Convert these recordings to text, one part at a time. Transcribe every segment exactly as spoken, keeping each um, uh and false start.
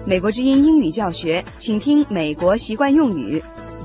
美国之音英语教学，请听美国习惯用语。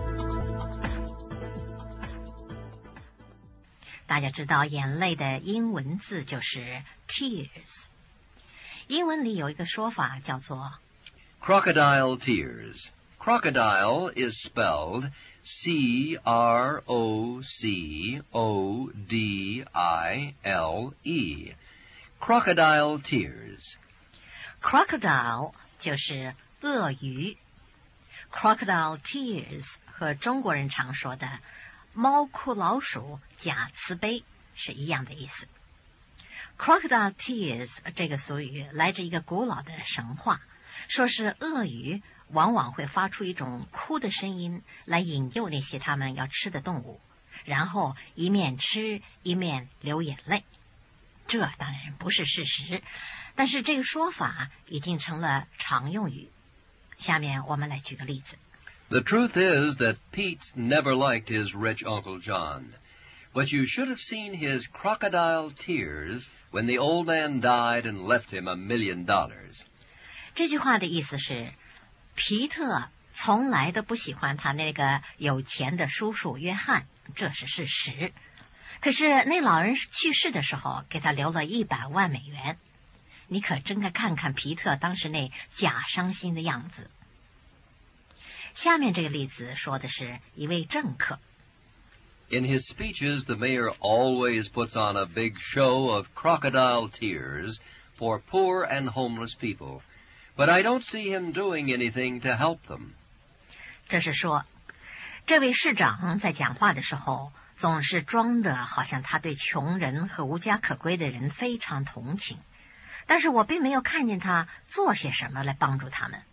大家知道眼泪的英文字就是 tears， 英文里有一个说法叫做 crocodile tears. Crocodile is spelled C R O C O D I L E. Crocodile tears. crocodile 就是鳄鱼， crocodile tears 和中国人常说的猫哭老鼠假慈悲是一样的意思。 crocodile tears 这个俗语来自一个古老的神话，说是鳄鱼往往会发出一种哭的声音来引诱那些他们要吃的动物，然后一面吃一面流眼泪。这当然不是事实，但是这个说法已经成了常用语。下面我们来举个例子。 The truth is that Pete never liked his rich Uncle John, but you should have seen his crocodile tears when the old man died and left him a million dollars. 这句话的意思是，皮特从来都不喜欢他那个有钱的叔叔约翰，这是事实。可是那老人去世的时候给他留了一百万美元，你可真该看看皮特当时那假伤心的样子。下面这个例子说的是一位政客。 In his speeches, the mayor always puts on a big show of crocodile tears for poor and homeless people, but I don't see him doing anything to help them. 这是说，这位市长在讲话的时候总是装的好像他对穷人和无家可归的人非常同情，但是我并没有看见他做些什么来帮助他们。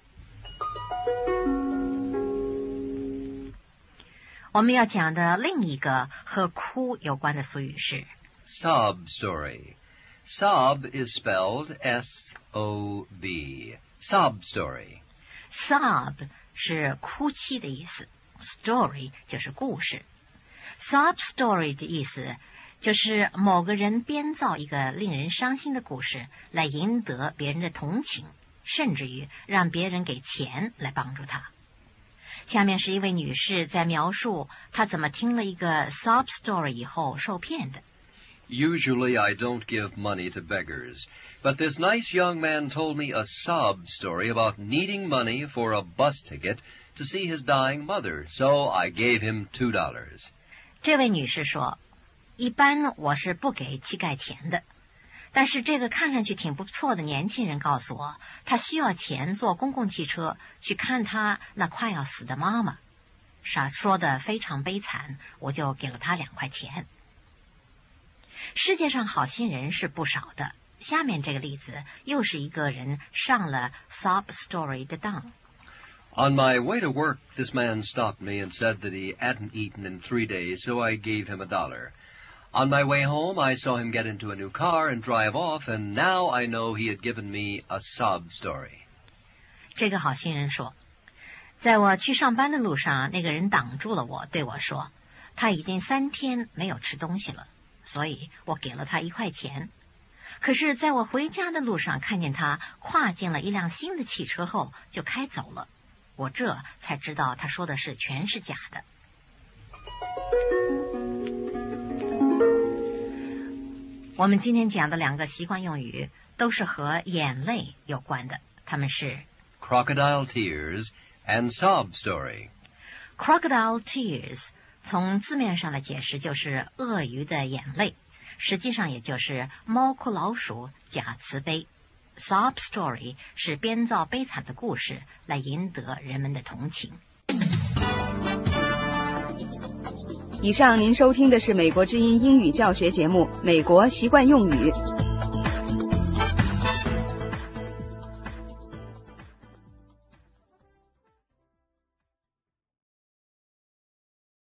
我们要讲的另一个和哭有关的俗语是 Sob story. Sob is spelled S O B. Sob story. sob 是哭泣的意思， story 就是故事。sob story 的意思就是某个人编造一个令人伤心的故事来赢得别人的同情，甚至于让别人给钱来帮助他。下面是一位女士在描述她怎么听了一个 sob story 以后受骗的。 Usually I don't give money to beggars, but this nice young man told me a sob story about needing money for a bus ticket to see his dying mother, so I gave him two dollars. 这位女士说，一般我是不给乞丐钱的，但是这个看上去挺不错的年轻人告诉我，他需要钱坐公共汽车去看他那快要死的妈妈。傻说的非常悲惨，我就给了他两块钱。世界上好心人是不少的，下面这个例子又是一个人上了 sob story 的当。 On my way to work, this man stopped me and said that he hadn't eaten in three days, so I gave him a dollar. On my way home, I saw him get into a new car and drive off, and now I know he had given me a sob story. 这个好心人说，在我去上班的路上，那个人挡住了我，对我说，他已经三天没有吃东西了，所以我给了他一块钱。可是在我回家的路上看见他跨进了一辆新的汽车后就开走了，我这才知道他说的是全是假的。我们今天讲的两个习惯用语都是和眼泪有关的，它们是 Crocodile tears and sob story. Crocodile tears 从字面上来解释就是鳄鱼的眼泪，实际上也就是猫哭老鼠假慈悲。Sob story 是编造悲惨的故事来赢得人们的同情。 以上您收听的是美国之音英语教学节目《美国习惯用语》。